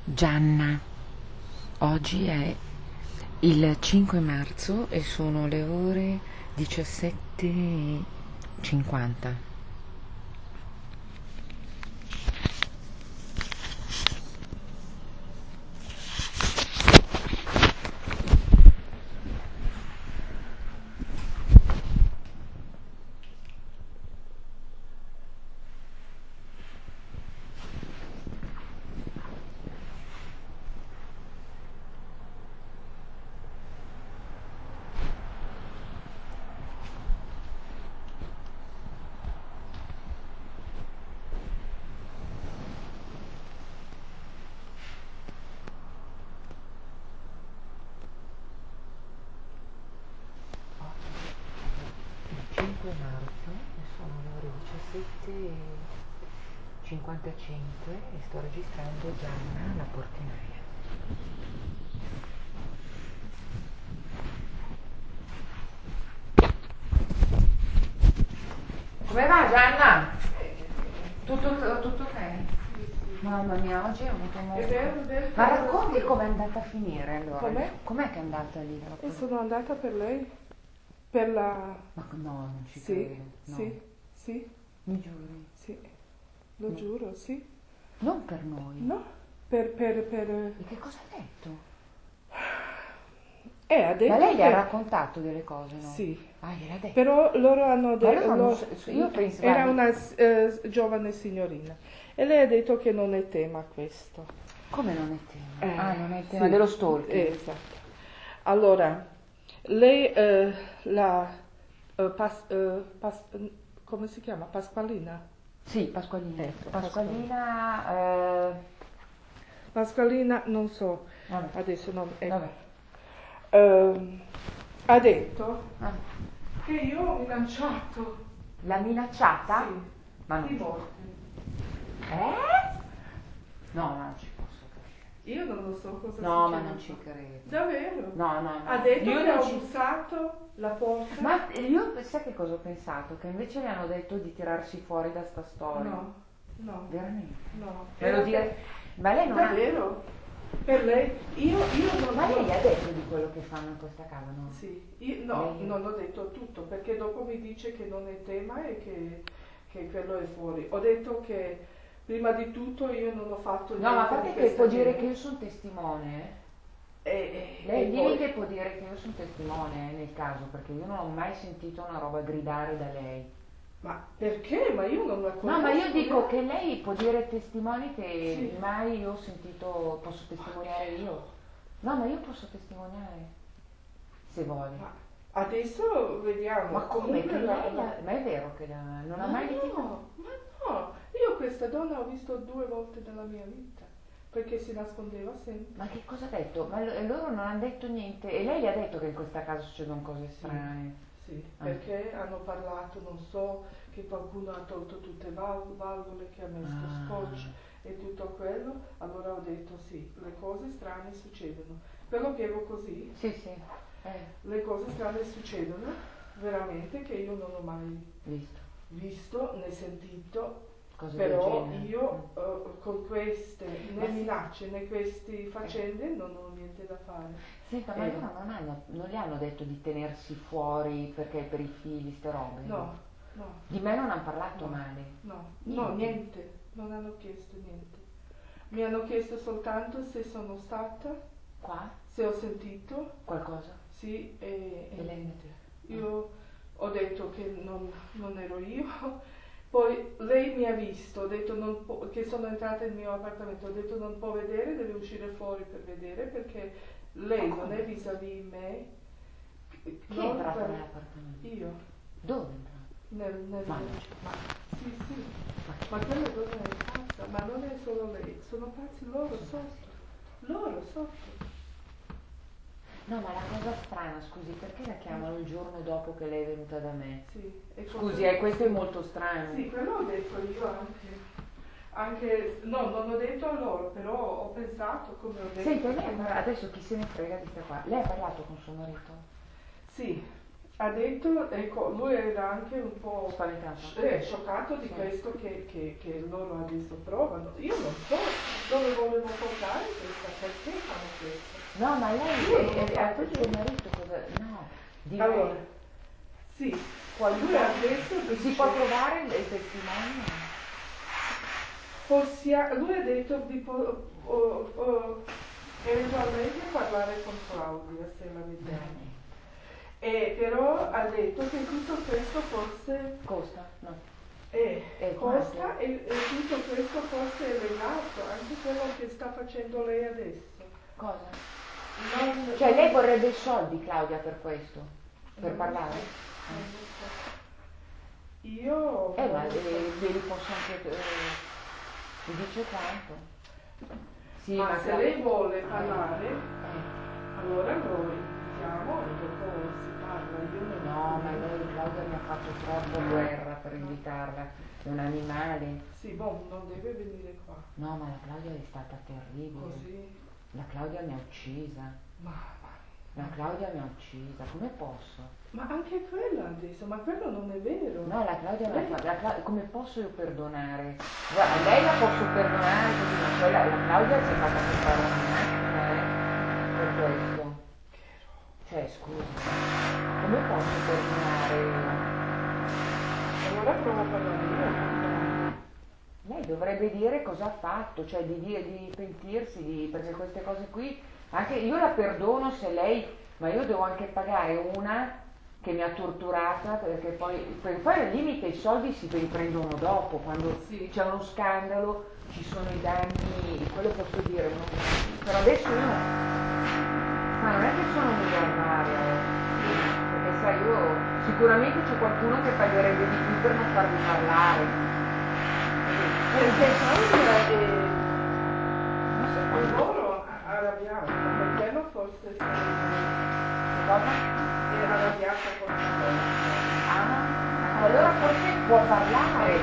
Gianna, oggi è il 5 marzo e sono le ore 17:50. Il 5 marzo e sono le ore 17:55 e sto registrando Gianna la portinaia. Come va Gianna? Tutto ok? Mamma mia, oggi ho avuto molto... Ma racconti com'è andata a finire allora? Com'è che è andata lì? E sono andata per lei, per la... Ma no, non ci Sì, credo. No. sì, Mi giuri? sì, lo giuro, sì. Non per noi. No, per... E che cosa ha detto? ha detto Ma lei gli ha che... raccontato delle cose, no? Sì, Ah, gliel'ha detto. però loro hanno Ma detto... loro non so- io penso... Era guardi, una giovane signorina e lei ha detto che non è tema questo. come non è tema? Non è tema Sì, dello stalking. esatto. Allora, lei come si chiama? Pasqualina? Sì, Pasqualina. Ecco, Pasqualina... Pasqualina, non so, vabbè. adesso non... Vabbè. Ha detto Ah. che io ho minacciato L'ha minacciata? sì, Ma di no. morte. No, ma non ci posso credere. Io non lo so cosa No, ma succede. non ci credo. Davvero? No. Ha detto Io che non ho ci... bussato la porta. Ma io sai che cosa ho pensato? Che invece le hanno detto di tirarsi fuori da sta storia. No, Veramente? no. Me lo dire... Ma lei non ha... Davvero? Per lei? Io non... Ma lei gli ha detto di quello che fanno in questa casa, no? Sì, non ho detto tutto perché dopo mi dice che non è tema e che quello è fuori. Ho detto che prima di tutto io non ho fatto niente. No, ma a parte di che questa può dire genere. che io sono testimone. E Lei poi- digli che può dire che io sono testimone nel caso, perché io non ho mai sentito una roba gridare da lei. Ma perché? Ma io non la conosco. No, ma io dico che lei può dire testimoni che Sì. mai io ho sentito, posso testimoniare io. No, ma io posso testimoniare, se vuole. Ma adesso vediamo. Ma come? Comunque Che ma è vero che non ha mai litigato? Ma no, io questa donna ho visto 2 volte nella mia vita, perché si nascondeva sempre. Ma che cosa ha detto? Ma loro non hanno detto niente. E lei gli ha detto che in questa casa succedono cose strane. Sì, perché hanno parlato, non so, che qualcuno ha tolto tutte le valvole, che ha messo scotch e tutto quello. Allora ho detto sì, le cose strane succedono. Ve lo spiego così. Sì. Le cose strane succedono veramente che io non ho mai visto né sentito, Cose però del genere. io con queste né Ma sì. minacce né queste faccende non ho niente da fare. Senta, ma loro non gli hanno detto di tenersi fuori perché per i figli, ste robe? No. Di me non hanno parlato male? No, Niente. niente, non hanno chiesto niente. Mi hanno chiesto soltanto se sono stata, Qua? se ho sentito, Qualcosa? sì, e lei? niente. Io ho detto che non ero io, poi lei mi ha visto, ho detto che sono entrata nel mio appartamento, ho detto non può vedere, deve uscire fuori per vedere perché lei non è vis-à-vis me. Chi è entrato nell'appartamento? Io. Dove è entrato? Sì. Ma quella donna è pazza, ma non è solo lei, sono pazzi loro sotto. No, ma la cosa strana, scusi, perché la chiamano il giorno dopo che lei è venuta da me? Sì. Scusi, questo è molto strano. Sì, quello ho detto io anche, no, non ho detto a loro, però ho pensato come ho detto. Senta, lei adesso chi se ne frega di sta qua? Lei ha parlato con suo marito? Sì, ha detto, ecco, lui era anche un po' spaventato, scioccato di questo che loro adesso provano. Io non so dove volevo portare questa, perché fanno questo. No, ma lei ha detto suo marito cosa? No, allora, sì, lui ha detto si può trovare il testimone? Lui ha detto di eventualmente parlare con Claudia se la vediamo. Però ha detto che tutto questo forse costa, no? Costa e tutto questo forse è legato anche quello che sta facendo lei adesso. Cosa? Cioè lei vorrebbe soldi, Claudia, per questo? Per parlare? Io... ma ve li posso anche... mi dice quanto? Sì, ma se lei vuole parlare, allora noi diciamo e dopo si parla. No, ma lei, Claudia, mi ha fatto troppo guerra per invitarla. È un animale. Sì, non deve venire qua. No, ma la Claudia è stata terribile. Così? La Claudia mi ha uccisa. La Claudia mi ha uccisa, come posso? Ma anche quella adesso, ma quello non è vero. No, la Claudia come posso io perdonare? Guarda, lei la posso perdonare così, ma quella, la Claudia si è fatta comprare una macchina, per questo. Cioè, scusa, come posso perdonare? Allora provo a parlare io. Lei dovrebbe dire cosa ha fatto, cioè di pentirsi, perché queste cose qui, anche io la perdono se lei, ma io devo anche pagare una che mi ha torturata, perché poi al limite i soldi si riprendono dopo, quando c'è uno scandalo, ci sono i danni, quello posso dire, però adesso io ma non è che sono miliardaria, perché sai, io sicuramente c'è qualcuno che pagherebbe di più per non farmi parlare. Perché loro arrabbiato, perché non forse cosa? È arrabbiata con allora forse può parlare,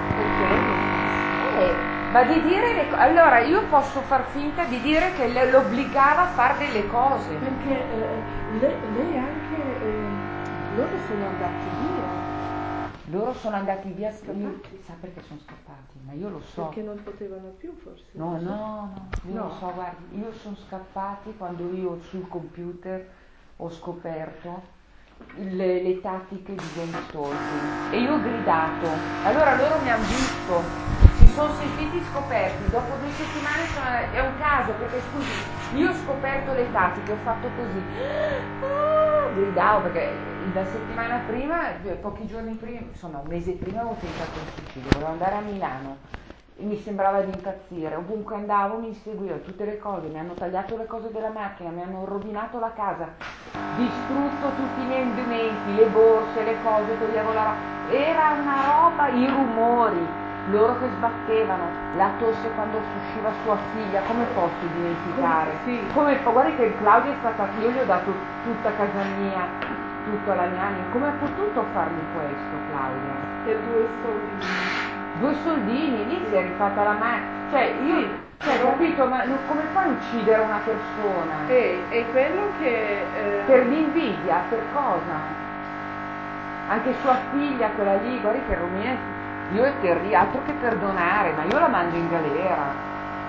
ma di dire allora io posso far finta di dire che lo obbligava a fare delle cose. Perché lei anche, loro sono andati via. Loro sono andati via, sa perché sono scappati, ma io lo so. Perché non potevano più forse. No, io lo so, guardi, io sono scappati quando io sul computer ho scoperto le tattiche di game stalking e io ho gridato, allora loro mi hanno visto, si sono sentiti scoperti, dopo 2 settimane è un caso, perché scusi, io ho scoperto le tattiche, ho fatto così, gridavo perché la settimana prima, pochi giorni prima, insomma un mese prima avevo tentato un suicidio, volevo andare a Milano e mi sembrava di impazzire, ovunque andavo mi seguivano tutte le cose, mi hanno tagliato le cose della macchina, mi hanno rovinato la casa, distrutto tutti i miei indumenti, le borse, le cose, toglievo era una roba, i rumori, loro che sbattevano, la tosse quando usciva sua figlia, come posso dimenticare? Guardi che Claudia è stata, io gli ho dato tutta casa mia, tutta la mia anima, come ha potuto farmi questo Claudia? Per 2 soldini. 2 soldini, lì si è rifatta la mano, cioè io, capito, ma come fai a uccidere una persona? È quello che... Per l'invidia, per cosa? Anche sua figlia, quella lì, guardi che Romina, io e Terry, altro che perdonare, ma io la mando in galera.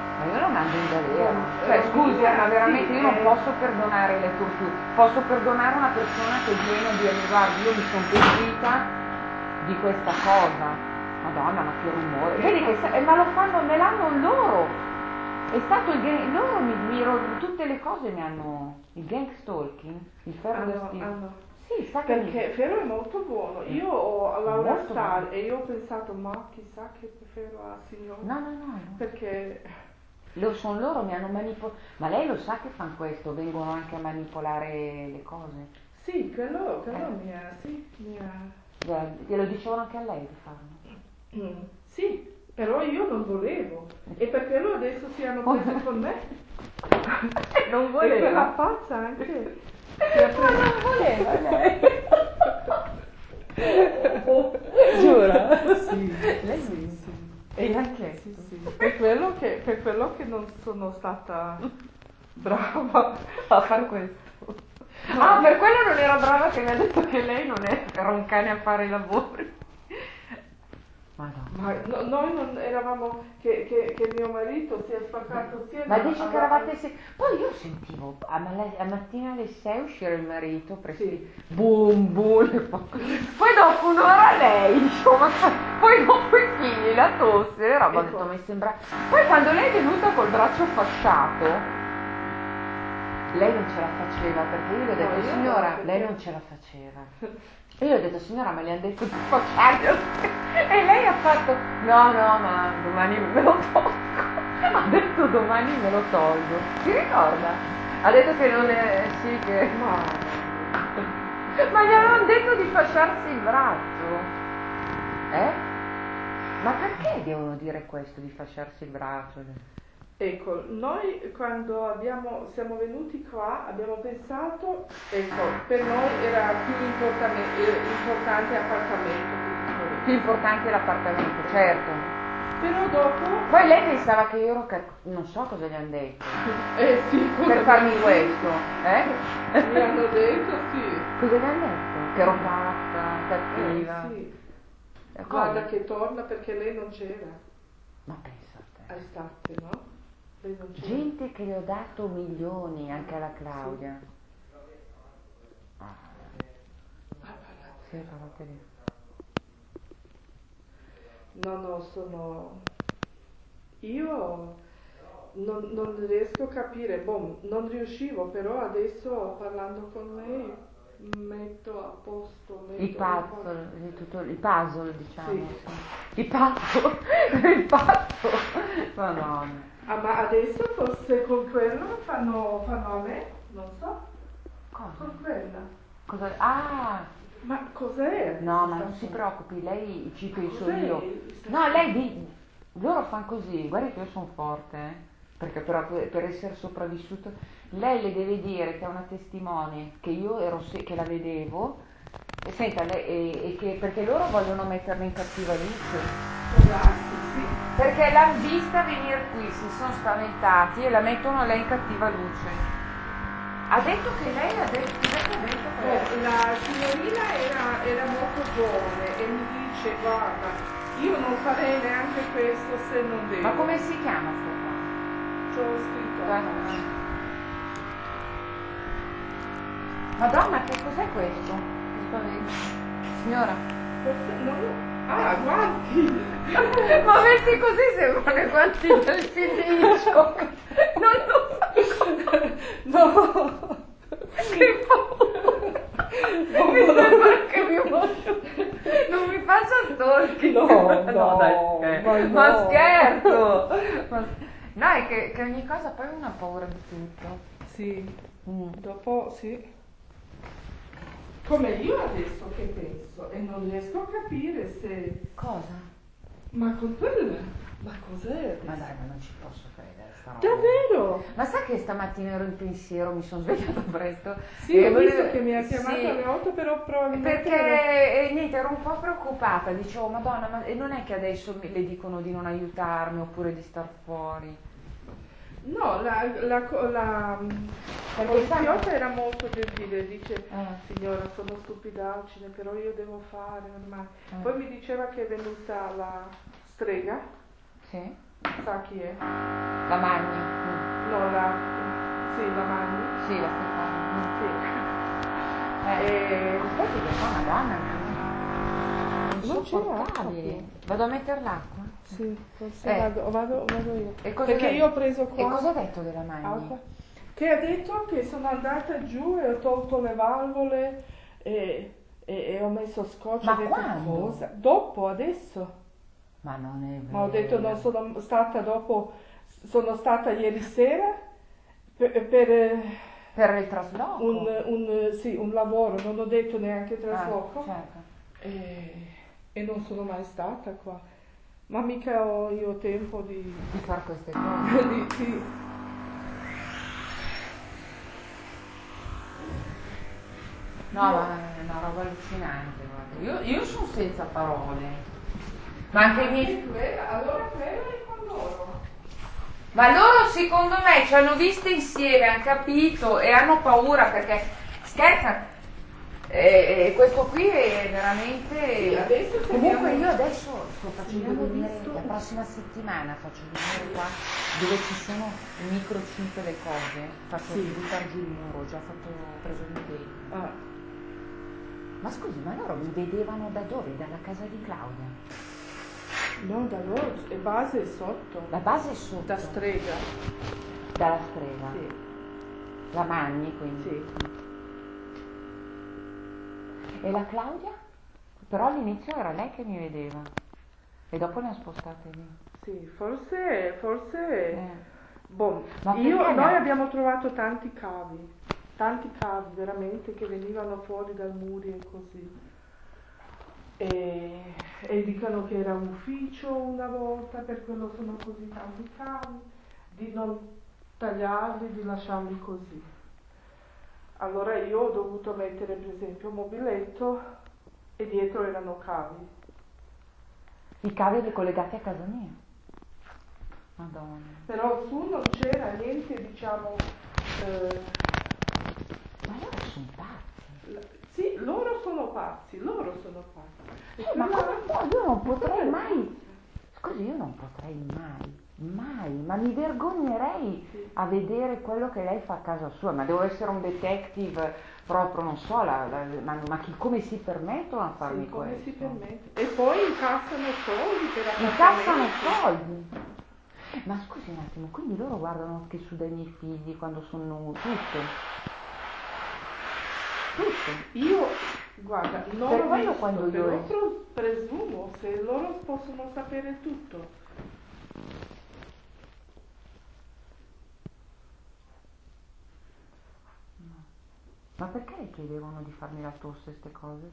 Cioè scusi, ma veramente io non posso perdonare le torture, posso perdonare una persona che viene a dirmi guarda io mi sono pentita di questa cosa. Madonna, ma che rumore. Vedi che ma lo fanno, me l'hanno loro. È stato loro tutte le cose mi hanno. Il gang stalking, il ferro da stiro. Sì, sa che perché Ferro è molto buono. Io ho Laura Star e io ho pensato, ma chissà che Ferro ha signora. No. Perché sono loro, mi hanno manipolato. Ma lei lo sa che fanno questo, vengono anche a manipolare le cose? Sì, quello mi ha. Glielo dicevano anche a lei di farlo? Sì, però io non volevo. E per quello adesso si hanno preso con me. Non voleva. E quella pazza anche. Ma non voleva lei. Giura? Sì. Lei sì. E anche? Sì. Per quello che non sono stata brava a fare questo. Ah, per quello non era brava che mi ha detto che lei non era un cane a fare i lavori. Madonna. Ma noi non eravamo, che mio marito si è spaccato sia... Ma dici che eravate poi io sentivo a mattina alle 6 uscire il marito, Sì. boom boom, poi dopo un'ora lei, insomma, poi dopo i figli, la tosse, roba, ho detto mi sembra. Poi quando lei è venuta col braccio fasciato, lei non ce la faceva, perché io le ho detto io signora, no, lei non ce la faceva. E io ho detto signora, me le hanno detto di fasciarli. E lei ha fatto no, ma domani me lo tolgo. Ha detto domani me lo tolgo. Ti ricorda? Ha detto che non è. Sì, che. Ma gli avevano detto di fasciarsi il braccio. Ma perché devono dire questo di fasciarsi il braccio? Ecco, noi quando siamo venuti qua abbiamo pensato, ecco, per noi era più importante l'appartamento. Più importante l'appartamento, certo. Però dopo... Poi lei pensava che io ero non so cosa gli hanno detto. Sì, Per farmi questo, Mi hanno detto, sì. Cosa gli hanno detto? Che ero pazza, cattiva. Sì. Cosa? Guarda che torna perché lei non c'era. Ma pensa a te. Estate, no? Lei non c'era. Gente che le ho dato milioni, anche alla Claudia. Sì, parlate lì. No, io non riesco a capire, non riuscivo, però adesso parlando con lei metto a posto. Il puzzle, diciamo. Sì. Il puzzle. Madonna. Ma adesso forse con quello fanno a me, non so. Cosa? Con quella. Cosa? Ah! Ma cos'è? No, ma non si preoccupi, lei ci penso Cos'è? io. No, loro fanno così, guarda che io sono forte, perché però per essere sopravvissuto, lei le deve dire che è una testimone, che io che la vedevo, e senta, perché loro vogliono metterla in cattiva luce. Sì. Perché l'hanno vista venire qui, si sono spaventati e la mettono lei in cattiva luce. Ha detto che lei ha detto La signorina era molto giovane e mi dice guarda, io non farei neanche questo se non devo. Ma come si chiama sta C'ho scritto. Madonna, che cos'è questo? Signora. Guanti! Ma messi così sembrano i guanti del film di Hitchcock. No! Che paura! Mi sembra che mi voglio. Non mi faccia stalking. No, dai, ma scherzo! No, è che ogni cosa poi uno ha paura di tutto. Sì, dopo sì. Come io adesso che penso e non riesco a capire se... Cosa? Ma con quella? Ma cos'è? Ma dai, ma non ci posso credere sta roba. Davvero? Ma sai che stamattina ero in pensiero, mi sono svegliata presto. Sì, ho visto che mi ha chiamato alle 8, però probabilmente... Perché niente, ero un po' preoccupata, dicevo, Madonna, ma non è che adesso le dicono di non aiutarmi oppure di star fuori? No, la poliziota era molto gentile, dice signora sono stupidaggine, però io devo fare ormai. Poi mi diceva che è venuta la strega. Sì. Sa chi è? La Magni. No, sì, la Magni. Sì, la Stefania. Sì. Aspetti che qua Madonna non c'è. Vado a mettere l'acqua? Sì, forse vado io. Perché io ho preso qua. E cosa ha detto della Magni? Acqua. Che ha detto che sono andata giù e ho tolto le valvole e ho messo scotch. Ma ho detto, quando? cosa? Dopo, adesso. Ma non è vero. Ma ho detto non sono stata dopo, sono stata ieri sera per il trasloco? un lavoro, non ho detto neanche trasloco. Certo. E non sono mai stata qua. Ma mica ho io tempo di fare queste cose. sì. No, ma è una roba allucinante, guarda. Io sono senza parole. Ma anche i miei... Allora quella è con loro. Ma loro secondo me ci hanno viste insieme, hanno capito e hanno paura perché scherza. Questo qui è veramente. Sì, adesso comunque io adesso sto facendo venire la prossima settimana faccio venire qua dove ci sono il microchip e le cose, faccio buttare giù il muro, ho già preso l'idea. Ma scusi, ma loro mi vedevano da dove? Dalla casa di Claudia? No, da loro, e base è sotto. La base è sotto? Da strega. Dalla strega? Sì. La Magni quindi? Sì. E la Claudia? Però all'inizio era lei che mi vedeva e dopo ne ha spostate lì. Sì, forse boh, Ma noi abbiamo trovato tanti cavi veramente che venivano fuori dal muro e così. E dicono che era un ufficio una volta, per quello sono così tanti cavi, di non tagliarli, di lasciarli così. Allora io ho dovuto mettere per esempio un mobiletto e dietro erano cavi. I cavi collegati a casa mia. Madonna. Però su non c'era niente, diciamo. Ma loro sono pazzi. Sì, loro sono pazzi. Ma come può? Io non potrei mai. Scusi, io non potrei mai, ma mi vergognerei a vedere quello che lei fa a casa sua, ma devo essere un detective proprio, non so, ma come si permettono a farmi come questo? si permette? E poi incassano soldi per Incassano soldi? Ma scusi un attimo, quindi loro guardano anche su dai miei figli quando sono tutto? Io, guarda, non per ho quello visto, quando però io presumo se loro possono sapere tutto. Ma perché le chiedevano di farmi la tosse queste cose?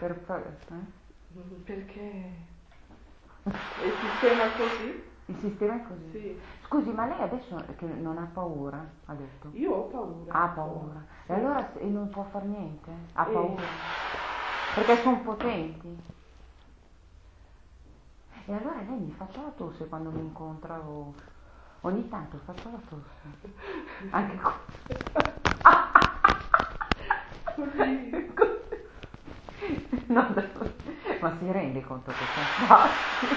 Perché il sistema è così? Il sistema è così? Sì. Scusi, ma lei adesso che non ha paura, ha detto? Io ho paura. Ha paura. Sì. E allora non può far niente? Ha paura? Perché sono potenti. E allora lei mi faccia la tosse quando mi incontra o ogni tanto faccio la tosse. Anche Così. No, ma si rende conto che sono fatti?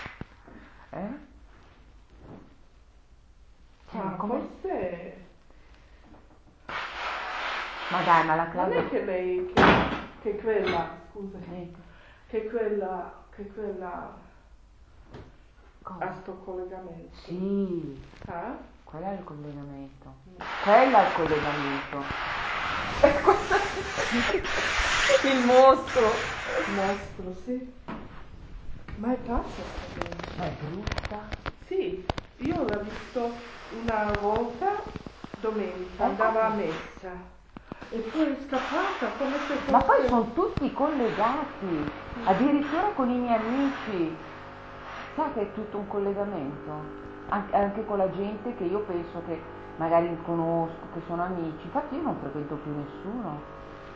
Ma forse. Ma dai, ma la Non Claudia. è che lei, che quella, scusami, che quella ha sto collegamento. Sì, Quello è il collegamento. Quella è il collegamento. Il mostro. Il mostro, sì. Ma è pazza sta gente. Ma è brutta. Sì, io l'ho visto una volta domenica, andava a messa e poi è scappata come se fosse. Ma poi sono tutti collegati, addirittura con i miei amici. Sa che è tutto un collegamento? Anche con la gente che io penso che magari conosco, che sono amici. Infatti io non frequento più nessuno.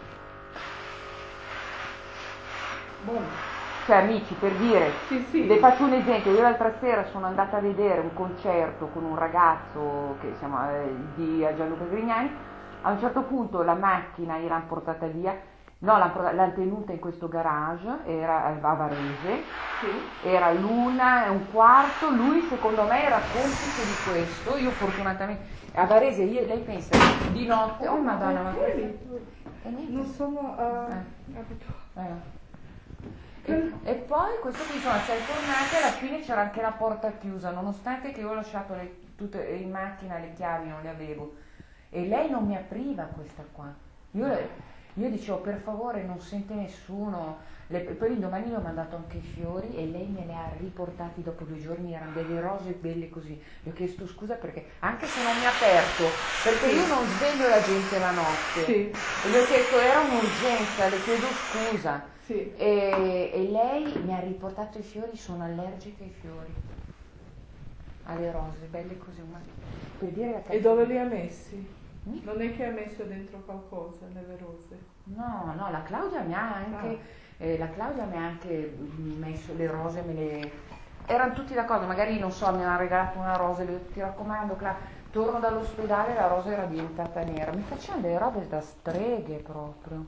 Cioè amici, per dire, Sì. le faccio un esempio, io l'altra sera sono andata a vedere un concerto con un ragazzo che di Gianluca Grignani, a un certo punto la macchina l'hanno portata via, no, l'hanno tenuta in questo garage, era a Varese, era l'1:15, lui secondo me era complice di questo, io fortunatamente, a Varese lei pensa di notte, oh madonna, ma non sono abituata. E poi questo qui sono sei tornate, alla fine c'era anche la porta chiusa, nonostante che io ho lasciato tutte in macchina, le chiavi non le avevo, e lei non mi apriva questa qua. Io dicevo per favore non sente nessuno, poi l'indomani le ho mandato anche i fiori e lei me le ha riportati dopo 2 giorni, erano delle rose belle così. Le ho chiesto scusa perché, anche se non mi ha aperto, perché io non sveglio la gente la notte, e le ho chiesto era un'urgenza, le chiedo scusa. E lei mi ha riportato i fiori, sono allergica ai fiori, alle rose, belle così, per dire E dove li ha messi? Non è che ha messo dentro qualcosa nelle rose? No, la Claudia mi ha anche messo le rose, erano tutti d'accordo, magari non so, mi hanno regalato una rosa, le ho detto, ti raccomando torno dall'ospedale, la rosa era diventata nera, mi facevano delle robe da streghe proprio.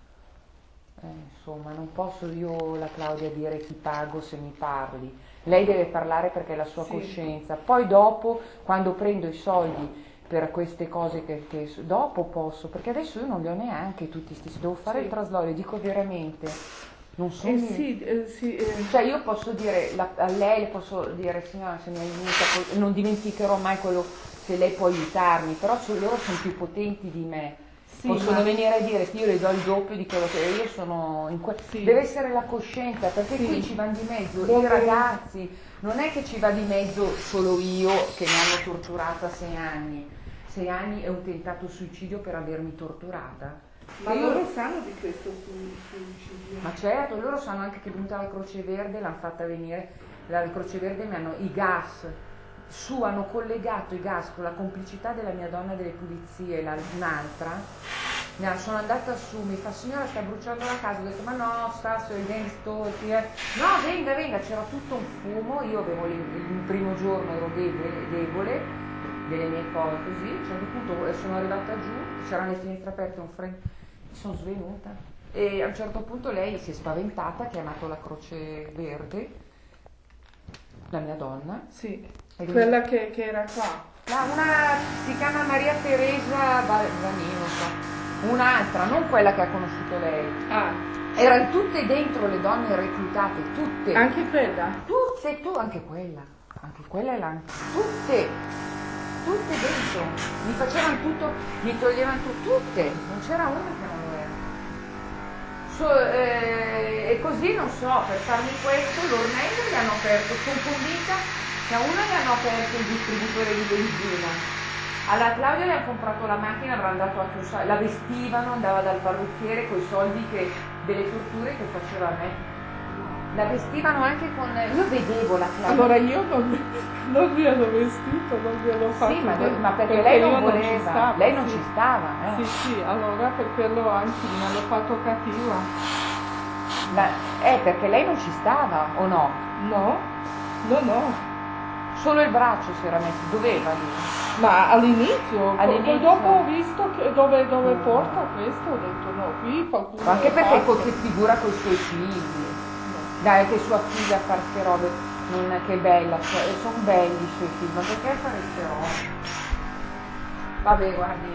Insomma, non posso io, la Claudia, dire ti pago se mi parli. Lei deve parlare perché è la sua coscienza. Poi dopo, quando prendo i soldi per queste cose che dopo posso, perché adesso io non li ho neanche tutti questi, devo fare il trasloco, dico veramente, non so. Cioè io posso dire a lei, le posso dire signora se mi aiuta, non dimenticherò mai quello, se lei può aiutarmi, però se loro sono più potenti di me. Possono venire a dire che io le do il doppio di quello che io sono in deve essere la coscienza, perché qui ci vanno di mezzo i ragazzi, non è che ci va di mezzo solo io che mi hanno torturata 6 anni. 6 anni è un tentato suicidio per avermi torturata. Ma loro sanno di questo suicidio? Ma certo, loro sanno anche che è venuta la Croce Verde, l'hanno fatta venire, la Croce Verde mi hanno i gas. Hanno collegato i gas con la complicità della mia donna delle pulizie, un'altra, sono andata su, mi fa signora sta bruciando la casa, ho detto ma no, sono i gangster, no venga, c'era tutto un fumo, io avevo il primo giorno ero debole delle mie cose così, a un certo punto sono arrivata giù, c'erano le finestre aperte, mi sono svenuta e a un certo punto lei si è spaventata, ha chiamato la Croce Verde, la mia donna. Sì. Quella che era qua. Una si chiama Maria Teresa Vanino, un'altra, non quella che ha conosciuto lei. Erano tutte dentro le donne reclutate, tutte. Anche quella? Tutte, anche quella è là. Tutte dentro. Mi facevano tutto, mi toglievano tutte, non c'era una che non lo era. E così non so, per farmi questo l'ornello li hanno aperto, sono convinta. Che a una le hanno aperto il distributore di benzina, alla Claudia le hanno comprato la macchina, avranno dato anche un soldo, la vestivano, andava dal parrucchiere con i soldi delle torture che faceva a me. La vestivano anche con. Io vedevo la Claudia. Allora io non mi hanno vestito, non mi hanno fatto. Sì, ma perché lei non voleva, lei non ci stava. Sì, allora per quello anzi mi hanno fatto cattiva. Perché lei non ci stava, o no? No. Solo il braccio si era messo, doveva lì. Ma all'inizio. Poi dopo ho visto che dove porta questo, ho detto no, qui qualcuno. Anche perché che figura con i suoi figli. Dai, che sua figlia fa queste robe, non è che bella, sono belli i suoi figli, ma perché fare queste robe? Vabbè, guardi.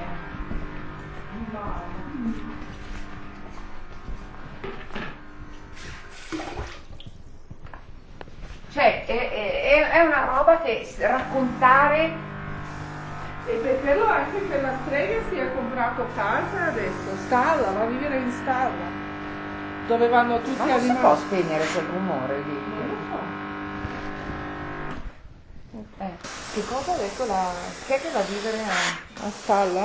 Cioè, è una roba che raccontare. E per quello anche quella strega si è comprato casa adesso, stalla, va a vivere in stalla, dove vanno tutti ma non si può spegnere quel rumore lì? Non lo so. Che cosa ha detto chi è che va a vivere a stalla?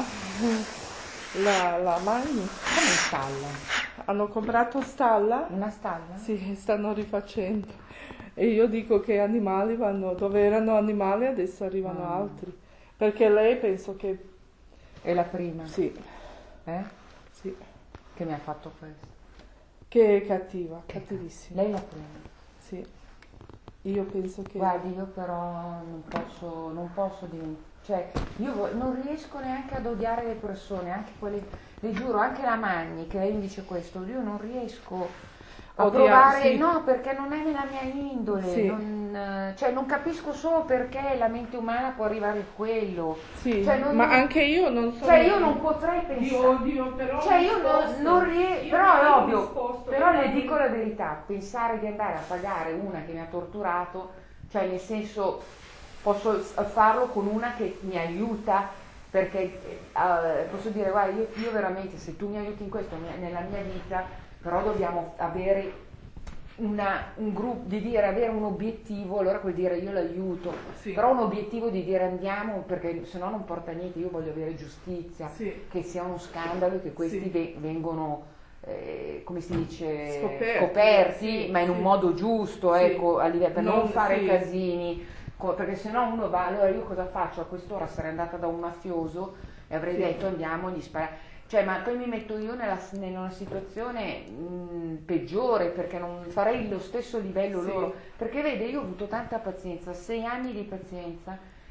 La Magni. Come in stalla? Hanno comprato stalla? Una stalla? Sì, stanno rifacendo. E io dico che animali vanno, dove erano animali adesso arrivano altri. Perché lei penso che. È la prima? Sì. Sì. Che mi ha fatto questo? Che è cattiva, cattivissima. Lei è la prima? Sì. Io penso che. Guardi, io però non posso dimenticare. Cioè, io non riesco neanche ad odiare le persone, anche quelle, le giuro, anche la Magni, che lei mi dice questo, io non riesco a provare, no, perché non è nella mia indole, non capisco solo perché la mente umana può arrivare a quello. Sì, ma anche io non so. Cioè io non potrei pensare. Odio, però. Cioè io non riesco, però è ovvio, però le dico la verità, pensare di andare a pagare una che mi ha torturato, cioè nel senso posso farlo con una che mi aiuta, perché posso dire guarda io veramente se tu mi aiuti in questo nella mia vita, però dobbiamo avere un gruppo, di dire avere un obiettivo, allora vuol dire io l'aiuto, però un obiettivo di dire andiamo, perché se no non porta a niente, io voglio avere giustizia, che sia uno scandalo, che questi vengono come si dice scoperti, ma in un modo giusto, ecco, per non fare casini, perché se no uno va, allora io cosa faccio? A quest'ora sarei andata da un mafioso e avrei detto andiamo, gli spara. Cioè, ma poi mi metto io in una situazione peggiore, perché non farei lo stesso livello loro, perché vede, io ho avuto tanta pazienza, 6 anni di pazienza,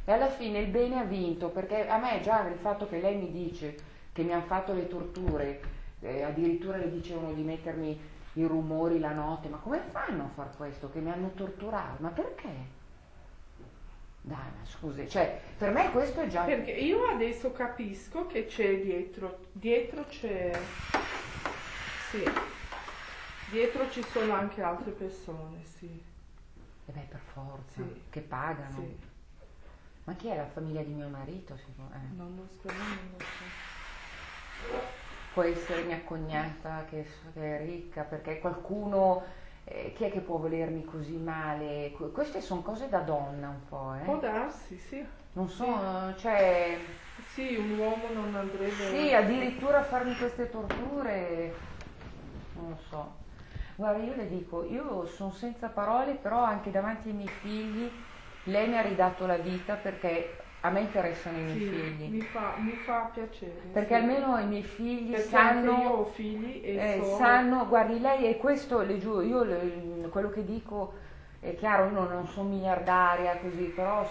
E alla fine il bene ha vinto, perché a me già il fatto che lei mi dice che mi hanno fatto le torture, addirittura le dicevano di mettermi i rumori la notte, ma come fanno a far questo? Che mi hanno torturato? Ma perché? Dai, ma scusi, cioè, per me questo è già... Perché io adesso capisco che c'è dietro c'è, sì, dietro ci sono anche altre persone, sì. E beh, per forza, Sì. che pagano. Sì. Ma chi è la famiglia di mio marito? Non lo so, non lo so. Può essere mia cognata che è ricca, perché qualcuno... chi è che può volermi così male? Queste sono cose da donna un po', Può darsi, sì. Non so, Sì. cioè... Sì, un uomo non andrebbe... Sì, addirittura farmi queste torture, non lo so. Guarda, io le dico, io sono senza parole, però anche davanti ai miei figli lei mi ha ridato la vita, perché a me interessano i miei Sì, figli. mi fa piacere. Perché sì. almeno i miei figli Perché anche sanno, io ho figli e so... sanno, guardi, lei è questo, le giuro, io quello che dico è chiaro, io non sono miliardaria così, però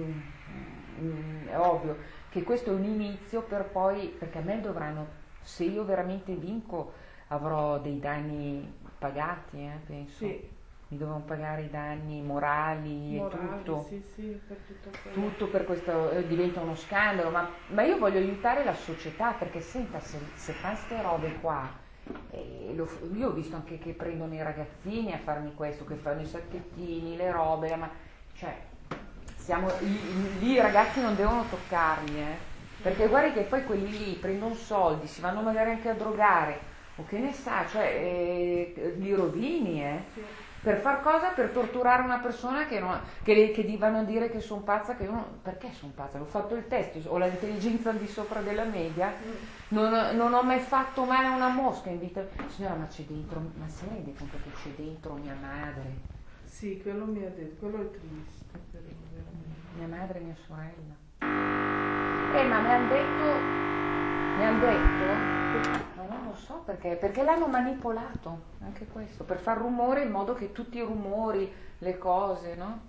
è ovvio che questo è un inizio per poi, perché a me dovranno, se io veramente vinco, avrò dei danni pagati, penso. Sì. Mi devono pagare i danni morali e tutto. Sì, sì, per tutto quello. Tutto per questo diventa uno scandalo, ma io voglio aiutare la società, perché senta, se fa ste robe qua, io ho visto anche che prendono i ragazzini a farmi questo, che fanno i sacchettini, le robe, ma cioè lì i ragazzi non devono toccarli, perché guardi che poi quelli lì prendono soldi, si vanno magari anche a drogare, o che ne sa, cioè li rovini, Sì. Per far cosa? Per torturare una persona che vanno a dire che sono pazza, che io non, perché sono pazza? Ho fatto il test, ho l'intelligenza al di sopra della media, non ho mai fatto male a una mosca in vita. Signora, ma c'è dentro, ma si rende conto che c'è dentro mia madre? Sì, quello mi ha detto, quello è triste, però, veramente. Mia madre e mia sorella. Ma mi hanno detto, ma non lo so perché l'hanno manipolato, anche questo, per far rumore in modo che tutti i rumori, le cose, no?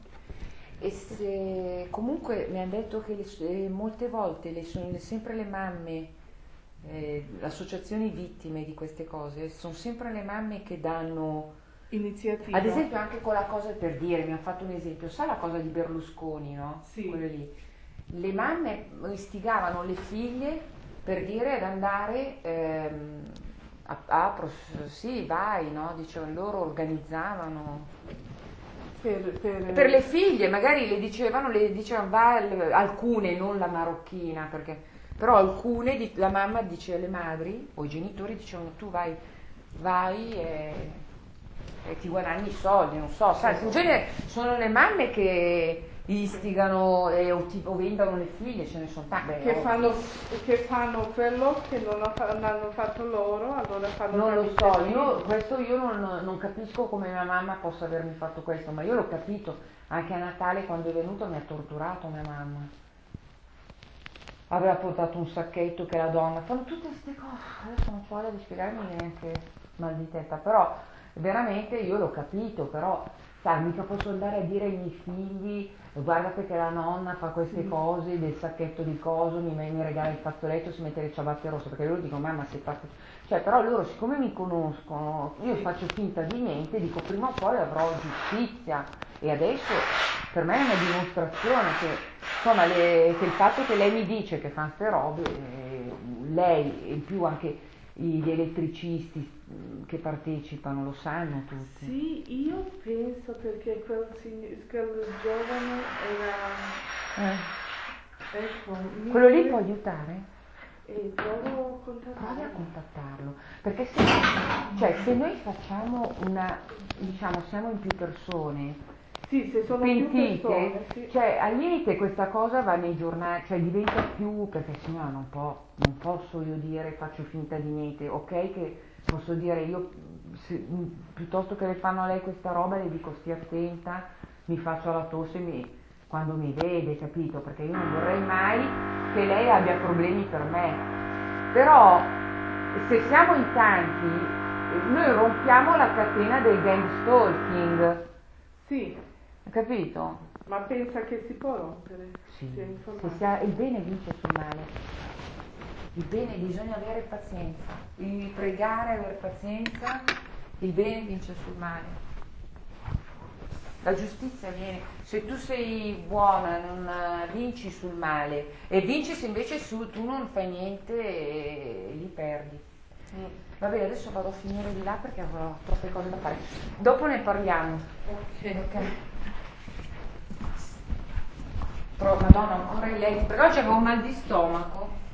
E comunque mi hanno detto che molte volte sono sempre le mamme, le associazioni vittime di queste cose, sono sempre le mamme che danno... Iniziativa. Ad esempio anche con la cosa, per dire, mi ha fatto un esempio, sa la cosa di Berlusconi, no? Sì. Quello lì. Le mamme istigavano le figlie, per dire, ad andare sì, vai, no? Dicevano, loro organizzavano per le figlie, magari le dicevano vai, alcune, non la marocchina, però alcune la mamma diceva, le madri o i genitori dicevano, tu vai e ti guadagni i soldi, non so, sai, in genere sono le mamme che istigano o vendono le figlie, ce ne sono tante. Che fanno quello che non hanno fatto loro, allora fanno... Non lo so, io non capisco come mia mamma possa avermi fatto questo, ma io l'ho capito, anche a Natale quando è venuto mi ha torturato mia mamma. Aveva portato un sacchetto che la donna, fanno tutte queste cose, adesso non so voglia di spiegarmi neanche mal di testa, però veramente io l'ho capito, però sai, mica posso andare a dire ai miei figli, guarda perché la nonna fa queste cose, del sacchetto di coso, mi regala il fazzoletto, si mette le ciabatte rosse, perché loro dicono mamma se fa... Cioè, però loro siccome mi conoscono, io faccio finta di niente, dico prima o poi avrò giustizia, e adesso per me è una dimostrazione che, insomma, che il fatto che lei mi dice che fanno ste robe, lei e in più anche gli elettricisti che partecipano lo sanno tutti. Sì, io penso perché quel giovane era... Ecco, Quello lì può aiutare? Provo a contattarlo. Provi a contattarlo, perché se noi facciamo siamo in più persone, sì, se sono pentite, più persone, sì. cioè al limite questa cosa va nei giornali, cioè diventa più, perché sennò non posso io dire faccio finta di niente, ok che posso dire io, piuttosto che le fanno a lei questa roba le dico stia attenta, mi faccio la tosse quando mi vede, capito? Perché io non vorrei mai che lei abbia problemi per me, però se siamo in tanti noi rompiamo la catena del gang stalking, Sì. capito? Ma pensa che si può rompere? Sì. Si è informato. Il bene vince sul male. Il bene, bisogna avere pazienza. Il pregare, avere pazienza, il bene vince sul male. La giustizia viene, se tu sei buona non vinci sul male, e vinci se invece tu non fai niente e lì perdi. Va bene, adesso vado a finire di là perché avrò troppe cose da fare. Dopo ne parliamo. Ok. Madonna, ancora i letti, perché oggi avevo un mal di stomaco.